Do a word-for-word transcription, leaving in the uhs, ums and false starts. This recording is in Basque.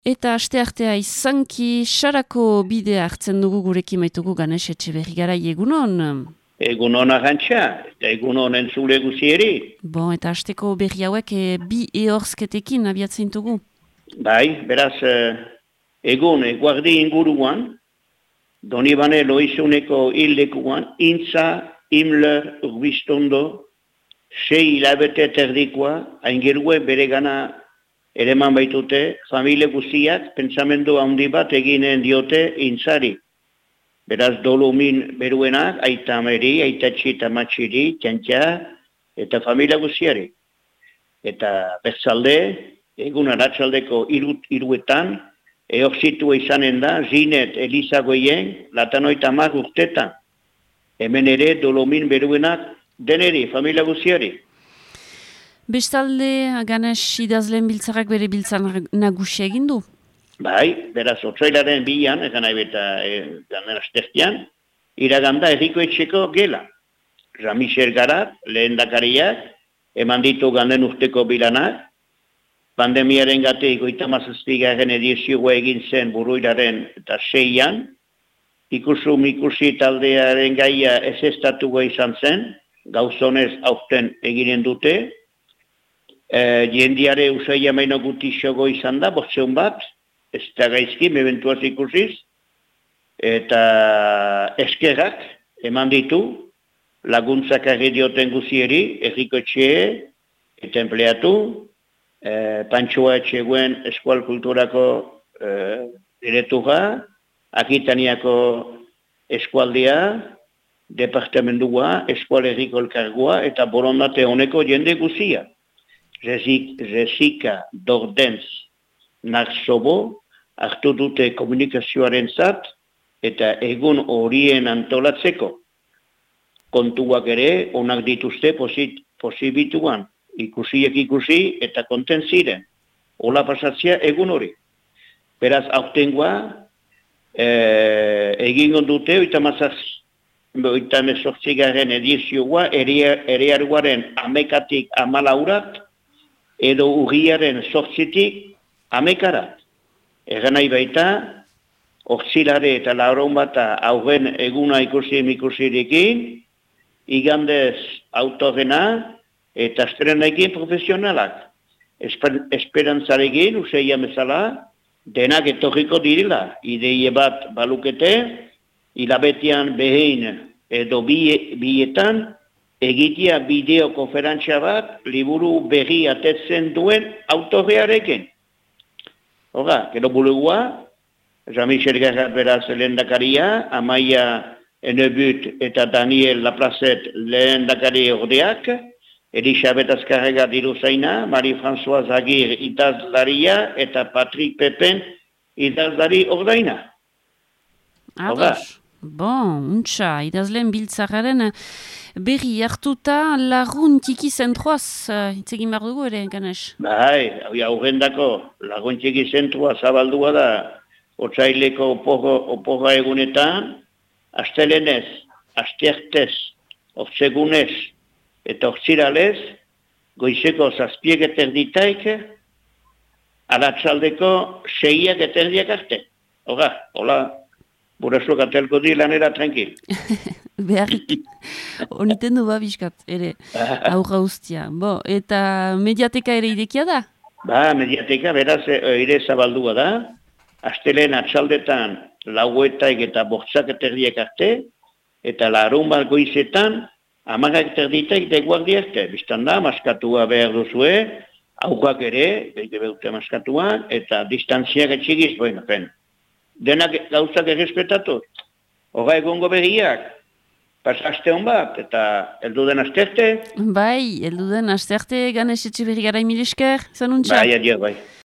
Eta asteartea izanki sarako bidea hartzen dugu gurekin maitugu Ganesh Etxeberri Garai, egunon. Egunon arantxa, eta egunon entzule guzieri. Bon, eta asteko berri hauek e, bi ehorzketekin abiatzen dugu. Bai, beraz, eh, egun eguardi inguruan, Donibane Loizuneko hildekuan, Intza, Imler, Urbistondo, sei hilabete terdikoa, aingerue bere gana ereman baitute, familie guziak pentsamendu handi bat eginen diote Intzari. Beraz, dolumin beruenak, aita ameri, aita txita matxiri, txantxa, eta familia guziari. Eta bertzalde, egun aratzaldeko irut, iruetan, eorzitua izanen da, zinet Elizagoien, latanoita mar urtetan. Hemen ere, dolumin beruenak, deneri, familia guziari. Bestalde, Ganesh idazleen biltzarrak bere biltzar nagusia egin du? Bai, beraz, otsailaren bian, egan nahi beta e, ganen astertian, iraganda erriko etxeko gela. Jean-Michel Garat, lehen dakariak, eman ditu ganen urteko bilanak, pandemiaren gate goita mazazpigaren edizioa egin zen buruiraren eta seian, ikusu mikusi taldearen gaia ez estatua izan zen, gauzonez aurten eginen dute, e, jendiare usaila maino gutixogo izan da, bostzeun bat, ez da gaizki, mebentuaz ikusiz, eta eskerrak eman ditu, laguntzak argi dioten guzieri, erriko etxee, eta empleatu, eh, Pantxoa etxeguen eskual kulturako eh, diretura, Akitaniako eskualdea, departamendua, eskual erriko elkargoa, eta borondate honeko jende guzia. Rezika Dordentz Narsobo, hartu dute komunikazioaren zat, eta egun horien antolatzeko. Kontuak ere, onak dituzte posit, posibituan, ikusiek ikusi eta konten ziren. Ola pasatzea egun hori. Beraz, aurtengoa, eh, egingo dute, oita mazaz, oita mezortzigaren edizioa, eriarguaren amekatik amalaurat, edo urriaren sortzitik amekarat. Egan nahi baita, orzilare eta lauron bata aurren eguna ikusi ikusirekin, igandez autorena eta estrenekin profesionalak. Esper, esperantzarekin, useia bezala, denak etorriko dirila. Ideie bat balukete, hilabetian behin edo bie, bietan, egitea bideokonferentzia bat, liburu berri atetzen duen autorrearekin. Hora, gero bulegua, Jean-Michel Garat beraz lehendakaria, Amaia Enebut eta Daniel Laplazet lehendakari ordeak, Elisabet Azkarrega diruzaina, Marie-Françoise Agir idazlaria eta Patrick Pepen idazlari ordaina. Ados, bon, untxa, idazleen biltzarraren berri hartuta lagun txiki zentroaz, hitz egin behar dugu ere, Ganesh? Bai, aurrendako lagun txiki zentroa zabaldua da, otsaileko oporra egunetan, astelenez, astertez, ortsegunez eta ortsiralez, goizeko zazpiek eterditaik, aratzaldeko seiak eterdiak arte. Hola, hola, burasuak atelko di lanera tranquil. Beharrik, honiten du babiskat, ere, aurra ustia. Bo, eta mediateka ere irekia da? Ba, mediateka beraz ere zabaldua da, astelen atzaldetan lauetaik eta bortzak eterdiak arte, eta larun bat goizetan, amagak eterditaik deguardi arte. Bistan da, maskatua behar duzue, aurrak ere, behite behute maskatua, eta distantziak etxigiz, bueno, pen. Denak gauzak errespetatu. Hora egongo berriak, pasaste hon bat, eta eldu den asterte? Bai, eldu den asterte, Ganesh Etxeberri Garai mil esker, zanuntza? Bai, adio, bai.